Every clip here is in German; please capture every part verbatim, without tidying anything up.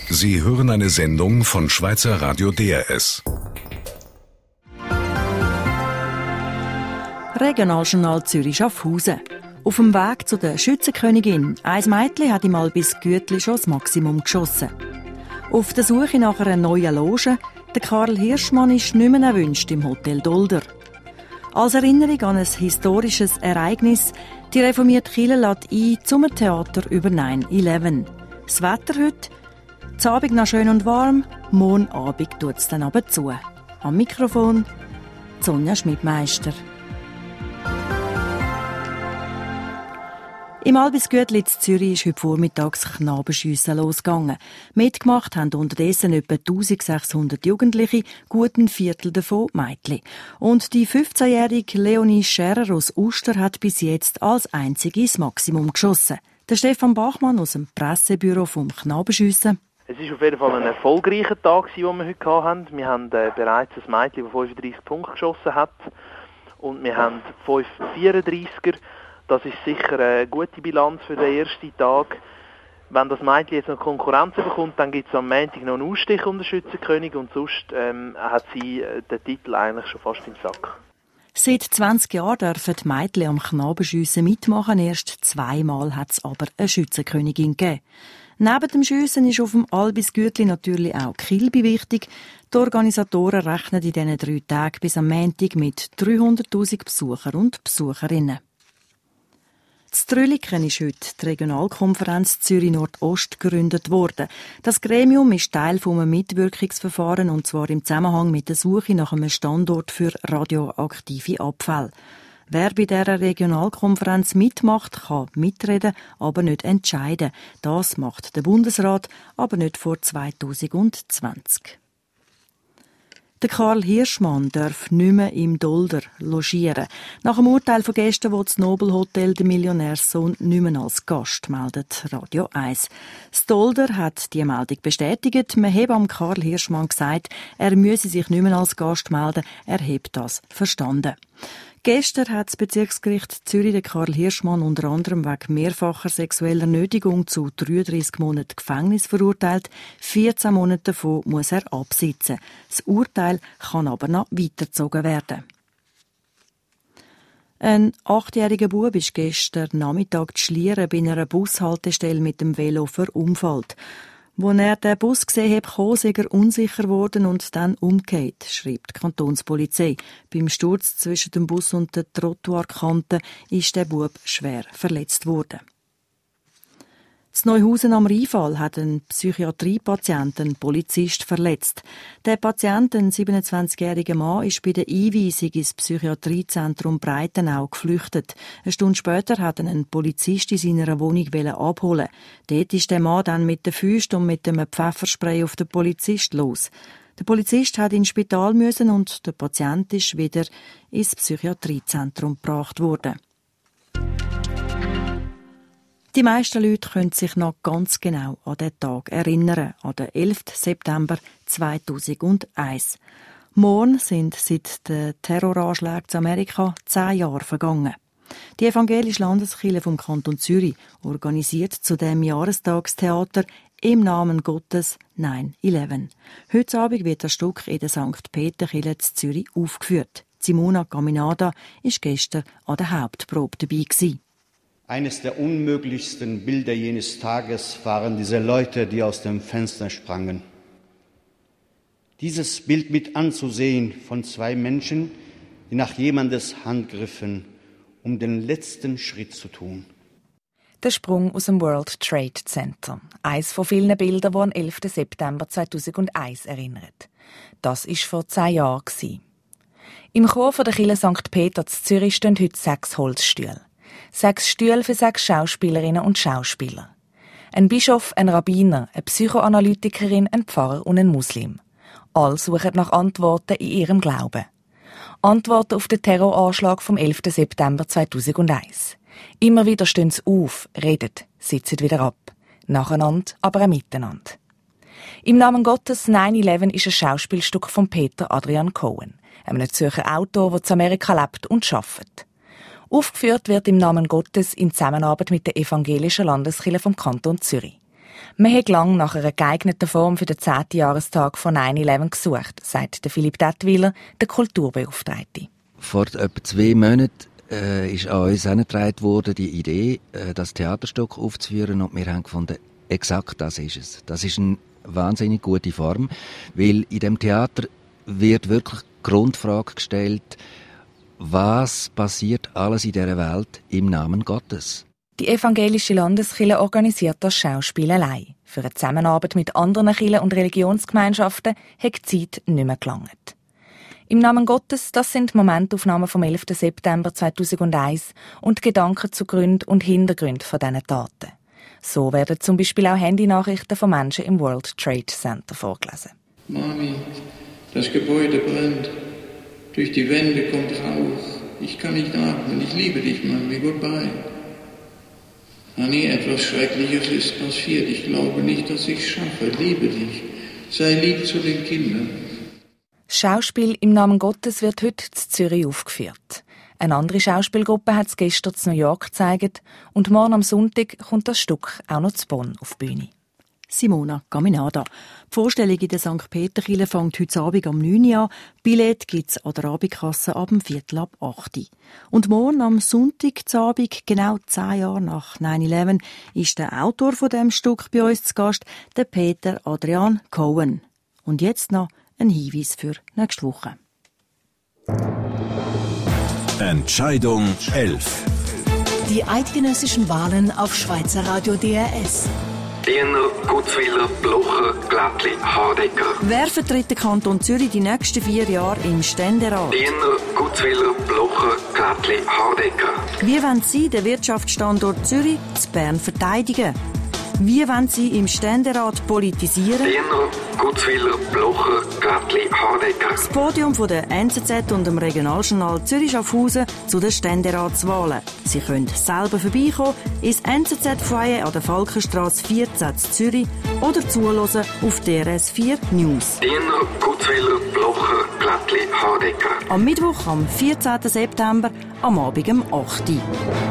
Sie hören eine Sendung von Schweizer Radio D R S. Regionaljournal Zürich-Schaffhausen. Auf dem Weg zu der Schützenkönigin. Ein Mädchen hat im Albis Gütli schon das Maximum geschossen. Auf der Suche nach einer neuen Loge. Der Karl Hirschmann ist nicht mehr erwünscht im Hotel Dolder. Als Erinnerung an ein historisches Ereignis, die reformierte Kirche lädt ein zum Theater über neun elf. Das Wetter heute, das Abend noch schön und warm, morgen Abend tut es dann aber zu. Am Mikrofon Sonja Schmidmeister. Im Albis Gütli in Zürich ist heute vormittags Knabenschiessen losgegangen. Mitgemacht haben unterdessen etwa eintausendsechshundert Jugendliche, gut ein Viertel davon Mädchen. Und die fünfzehnjährige Leonie Scherer aus Uster hat bis jetzt als einzige das Maximum geschossen. Der Stefan Bachmann aus dem Pressebüro vom Knabenschiessen. Es war auf jeden Fall ein erfolgreicher Tag, den wir heute hatten. Wir haben äh, bereits ein Mädchen, das fünfunddreissig Punkte geschossen hat. Und wir haben fünf vierunddreissiger. Das ist sicher eine gute Bilanz für den ersten Tag. Wenn das Mädchen jetzt noch Konkurrenz bekommt, dann gibt es am Montag noch einen Ausstich um den Schützenkönig und sonst ähm, hat sie den Titel eigentlich schon fast im Sack. Seit zwanzig Jahren dürfen die Mädchen am Knabenschiessen mitmachen. Erst zweimal hat es aber eine Schützenkönigin gegeben. Neben dem Schiessen ist auf dem Albis Gütli natürlich auch Kilby wichtig. Die Organisatoren rechnen in diesen drei Tagen bis am Montag mit dreihunderttausend Besucher und Besucherinnen. In Trüliken ist heute die Regionalkonferenz Zürich-Nordost gegründet worden. Das Gremium ist Teil von einem Mitwirkungsverfahren, und zwar im Zusammenhang mit der Suche nach einem Standort für radioaktive Abfälle. Wer bei dieser Regionalkonferenz mitmacht, kann mitreden, aber nicht entscheiden. Das macht der Bundesrat, aber nicht vor zweitausendzwanzig. Der Karl Hirschmann darf nicht mehr im Dolder logieren. Nach dem Urteil von gestern will das Nobelhotel den Millionärssohn nicht mehr als Gast, meldet Radio eins. Das Dolder hat die Meldung bestätigt. Man habe am Karl Hirschmann gesagt, er müsse sich nicht mehr als Gast melden. Er habe das verstanden. Gestern hat das Bezirksgericht Zürich den Karl Hirschmann unter anderem wegen mehrfacher sexueller Nötigung zu dreiunddreissig Monaten Gefängnis verurteilt. vierzehn Monate davon muss er absitzen. Das Urteil kann aber noch weitergezogen werden. Ein achtjähriger Bub ist gestern Nachmittag zu Schlieren bei einer Bushaltestelle mit dem Velo verunfallt. Als er den Bus gesehen hat, sei er unsicher geworden und dann umgekehrt, schreibt die Kantonspolizei. Beim Sturz zwischen dem Bus und der Trottoirkante ist der Bub schwer verletzt worden. In Neuhausen am Rheinfall hat ein Psychiatriepatient einen Polizist verletzt. Der Patient, ein siebenundzwanzigjähriger Mann, ist bei der Einweisung ins Psychiatriezentrum Breitenau geflüchtet. Eine Stunde später hat ein Polizist in seiner Wohnung abholen. Dort ist der Mann dann mit den Füßen und mit einem Pfefferspray auf den Polizist los. Der Polizist hat ins Spital müssen und der Patient ist wieder ins Psychiatriezentrum gebracht worden. Die meisten Leute können sich noch ganz genau an den Tag erinnern, an den elften September zweitausendeins. Morgen sind seit den Terroranschlägen zu Amerika zehn Jahre vergangen. Die evangelische Landeskirche vom Kanton Zürich organisiert zu dem Jahrestagstheater im Namen Gottes neun elf. Heute Abend wird das Stück in der Sankt Peter-Kirche in Zürich aufgeführt. Simona Caminada war gestern an der Hauptprobe dabei gewesen. Eines der unmöglichsten Bilder jenes Tages waren diese Leute, die aus dem Fenster sprangen. Dieses Bild mit anzusehen von zwei Menschen, die nach jemandes Hand griffen, um den letzten Schritt zu tun. Der Sprung aus dem World Trade Center. Eines von vielen Bildern, die an den elften September zweitausendeins erinnert. Das war vor zehn Jahren. Im Chor der Kirche Sankt Peter zu Zürich stehen heute sechs Holzstühle. Sechs Stühle für sechs Schauspielerinnen und Schauspieler. Ein Bischof, ein Rabbiner, eine Psychoanalytikerin, ein Pfarrer und ein Muslim. Alle suchen nach Antworten in ihrem Glauben. Antworten auf den Terroranschlag vom elften September zweitausendeins. Immer wieder stehen sie auf, reden, sitzen wieder ab. Nacheinander, aber auch miteinander. Im Namen Gottes neun elf ist ein Schauspielstück von Peter Adrian Cohen, einem Zürcher Autor, der in Amerika lebt und arbeitet. Aufgeführt wird im Namen Gottes in Zusammenarbeit mit der evangelischen Landeskirche vom Kanton Zürich. Man hat lange nach einer geeigneten Form für den zehnten Jahrestag von neun elf gesucht, sagt der Philipp Dettwiler, der Kulturbeauftragte. Vor etwa zwei Monaten äh, ist an uns herangetragen worden, die Idee, äh, das Theaterstück aufzuführen, und wir haben gefunden, exakt das ist es. Das ist eine wahnsinnig gute Form, weil in dem Theater wird wirklich die Grundfrage gestellt, was passiert alles in dieser Welt im Namen Gottes? Die evangelische Landeskirche organisiert das Schauspiel allein. Für eine Zusammenarbeit mit anderen Kirchen und Religionsgemeinschaften hat die Zeit nicht mehr gelangt. Im Namen Gottes, das sind Momentaufnahmen vom elften September zweitausendeins und Gedanken zu Gründen und Hintergründen von diesen Taten. So werden zum Beispiel auch Handynachrichten von Menschen im World Trade Center vorgelesen. Mami, das Gebäude brennt. Durch die Wände kommt Rauch. Ich kann nicht atmen. Ich liebe dich, Mami. Goodbye. Annie, etwas Schreckliches ist passiert. Ich glaube nicht, dass ich es schaffe. Liebe dich. Sei lieb zu den Kindern. Das Schauspiel im Namen Gottes wird heute in Zürich aufgeführt. Eine andere Schauspielgruppe hat es gestern in New York gezeigt und morgen am Sonntag kommt das Stück auch noch zu Bonn auf die Bühne. Simona Caminada. Die Vorstellung in der Sankt Peterkirche fängt heute Abend um neun Uhr an. Billett gibt es an der Abendkasse ab dem Viertel ab acht Uhr. Und morgen am Sonntag zu Abend, genau zehn Jahre nach neun elf, ist der Autor von dem Stück bei uns zu Gast, der Peter Adrian Cohen. Und jetzt noch ein Hinweis für nächste Woche. Entscheidung elf. Die eidgenössischen Wahlen auf Schweizer Radio D R S. Diener, Gutzwiller, Blocher, Glättli, Hardecker. Wer vertritt den Kanton Zürich die nächsten vier Jahre im Ständerat? Diener, Gutzwiller, Blocher, Glättli, Hardecker. Wie wollen Sie den Wirtschaftsstandort Zürich zu Bern verteidigen? Wie wollen Sie im Ständerat politisieren? Diener, Gutzwiller, Blocher, Glättli, Hardecker. Das Podium von der N Z Z und dem Regionaljournal Zürich-Schaffhausen zu den Ständeratswahlen. Sie können selber vorbeikommen ins N Z Z-Foyer an der Falkenstrasse vierzehn in Zürich oder zuhören auf D R S vier News. Diener, Gutzwiller, Blocher, Glättli, Hardecker. Am Mittwoch, am vierzehnten September, am Abend um acht Uhr.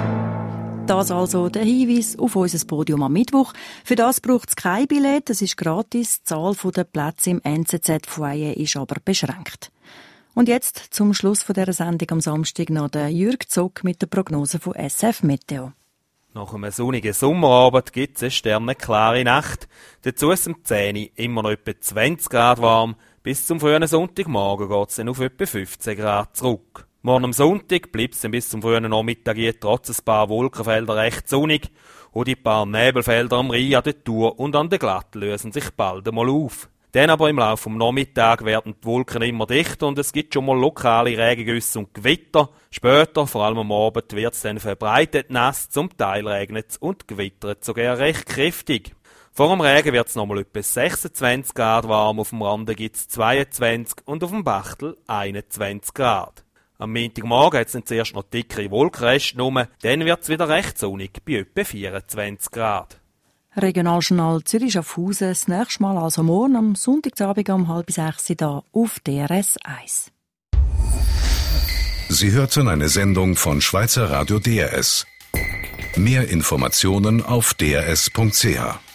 Das also der Hinweis auf unser Podium am Mittwoch. Für das braucht es kein Billett, es ist gratis. Die Zahl der Plätze im N Z Z-Foyer ist aber beschränkt. Und jetzt zum Schluss dieser Sendung am Samstag noch der Jürg Zock mit der Prognose von S F Meteo. Nach einem sonnigen Sommerabend gibt es eine sternenklare Nacht. Dazu ist um zehn Uhr immer noch etwa zwanzig Grad warm. Bis zum frühen Sonntagmorgen geht es dann auf etwa fünfzehn Grad zurück. Morgen am Sonntag bleibt es bis zum frühen Nachmittag trotz ein paar Wolkenfelder recht sonnig und die paar Nebelfelder am Rhein an der Thur und an der Glatt lösen sich bald einmal auf. Dann aber im Laufe des Nachmittags werden die Wolken immer dichter und es gibt schon mal lokale Regengüsse und Gewitter. Später, vor allem am Abend, wird es dann verbreitet nass, zum Teil regnet es und gewittert sogar recht kräftig. Vor dem Regen wird es nochmal etwa sechsundzwanzig Grad warm, auf dem Rande gibt es zweiundzwanzig und auf dem Bachtel einundzwanzig Grad. Am Montagmorgen hat es dann zuerst noch dickere Wolkenreste genommen, dann wird es wieder recht sonnig, bei etwa vierundzwanzig Grad. Regionaljournal Zürich-Schaffhausen, das nächste Mal also morgen am Sonntagabend um halb sechs hier auf D R S eins. Sie hörten eine Sendung von Schweizer Radio D R S. Mehr Informationen auf d r s punkt c h.